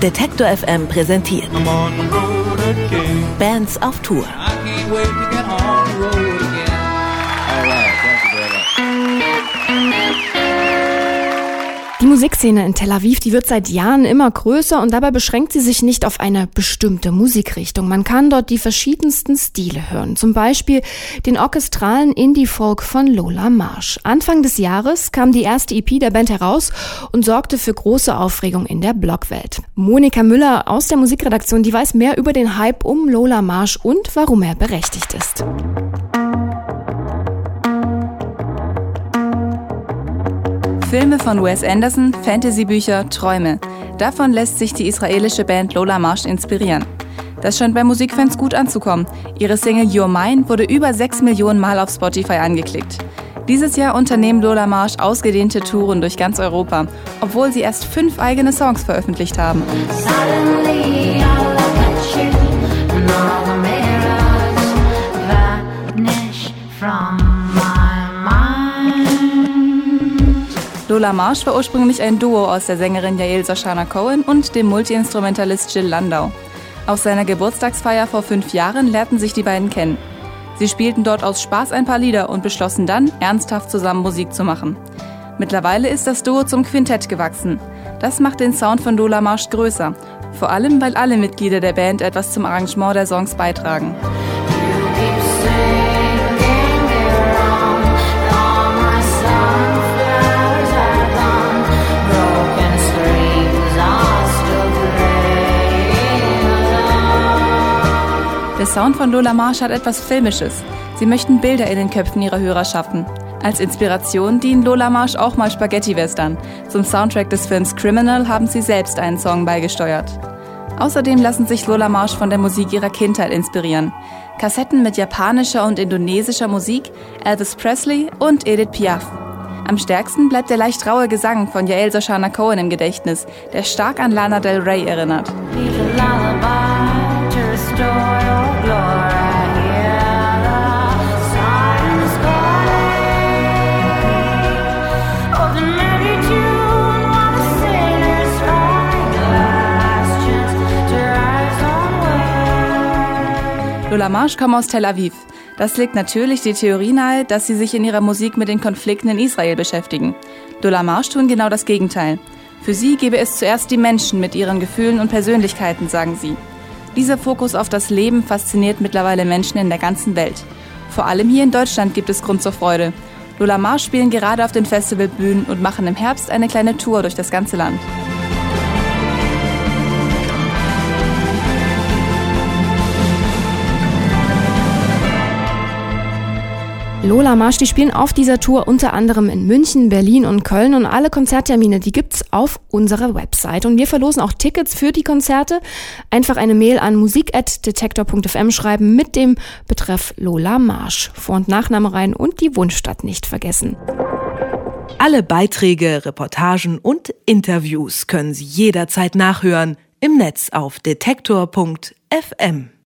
Detektor FM präsentiert Bands auf Tour. Die Musikszene in Tel Aviv, die wird seit Jahren immer größer und dabei beschränkt sie sich nicht auf eine bestimmte Musikrichtung. Man kann dort die verschiedensten Stile hören. Zum Beispiel den orchestralen Indie-Folk von Lola Marsh. Anfang des Jahres kam die erste EP der Band heraus und sorgte für große Aufregung in der Blogwelt. Monika Müller aus der Musikredaktion, die weiß mehr über den Hype um Lola Marsh und warum er berechtigt ist. Filme von Wes Anderson, Fantasy-Bücher, Träume. Davon lässt sich die israelische Band Lola Marsh inspirieren. Das scheint bei Musikfans gut anzukommen. Ihre Single You're Mine wurde über 6 Millionen Mal auf Spotify angeklickt. Dieses Jahr unternehmen Lola Marsh ausgedehnte Touren durch ganz Europa, obwohl sie erst 5 eigene Songs veröffentlicht haben. Lola Marsh war ursprünglich ein Duo aus der Sängerin Yael Shoshana Cohen und dem Multi-Instrumentalist Jill Landau. Auf seiner Geburtstagsfeier vor 5 Jahren lernten sich die beiden kennen. Sie spielten dort aus Spaß ein paar Lieder und beschlossen dann, ernsthaft zusammen Musik zu machen. Mittlerweile ist das Duo zum Quintett gewachsen. Das macht den Sound von Lola Marsh größer, vor allem weil alle Mitglieder der Band etwas zum Arrangement der Songs beitragen. Der Sound von Lola Marsh hat etwas Filmisches. Sie möchten Bilder in den Köpfen ihrer Hörer schaffen. Als Inspiration dienen Lola Marsh auch mal Spaghetti-Western. Zum Soundtrack des Films Criminal haben sie selbst einen Song beigesteuert. Außerdem lassen sich Lola Marsh von der Musik ihrer Kindheit inspirieren. Kassetten mit japanischer und indonesischer Musik, Elvis Presley und Edith Piaf. Am stärksten bleibt der leicht raue Gesang von Yael Shoshana Cohen im Gedächtnis, derលោក Lana Del Rey erinnert. Lola Marsh kommt aus Tel Aviv. Das legt natürlich die Theorie nahe, dass sie sich in ihrer Musik mit den Konflikten in Israel beschäftigen. Lola Marsh tun genau das Gegenteil. Für sie gebe es zuerst die Menschen mit ihren Gefühlen und Persönlichkeiten, sagen sie. Dieser Fokus auf das Leben fasziniert mittlerweile Menschen in der ganzen Welt. Vor allem hier in Deutschland gibt es Grund zur Freude. Lola Marsh spielen gerade auf den Festivalbühnen und machen im Herbst eine kleine Tour durch das ganze Land. Lola Marsh, die spielen auf dieser Tour unter anderem in München, Berlin und Köln und alle Konzerttermine, die gibt's auf unserer Website. Und wir verlosen auch Tickets für die Konzerte. Einfach eine Mail an musik@detektor.fm schreiben mit dem Betreff Lola Marsh. Vor- und Nachname rein und die Wunschstadt nicht vergessen. Alle Beiträge, Reportagen und Interviews können Sie jederzeit nachhören im Netz auf detektor.fm.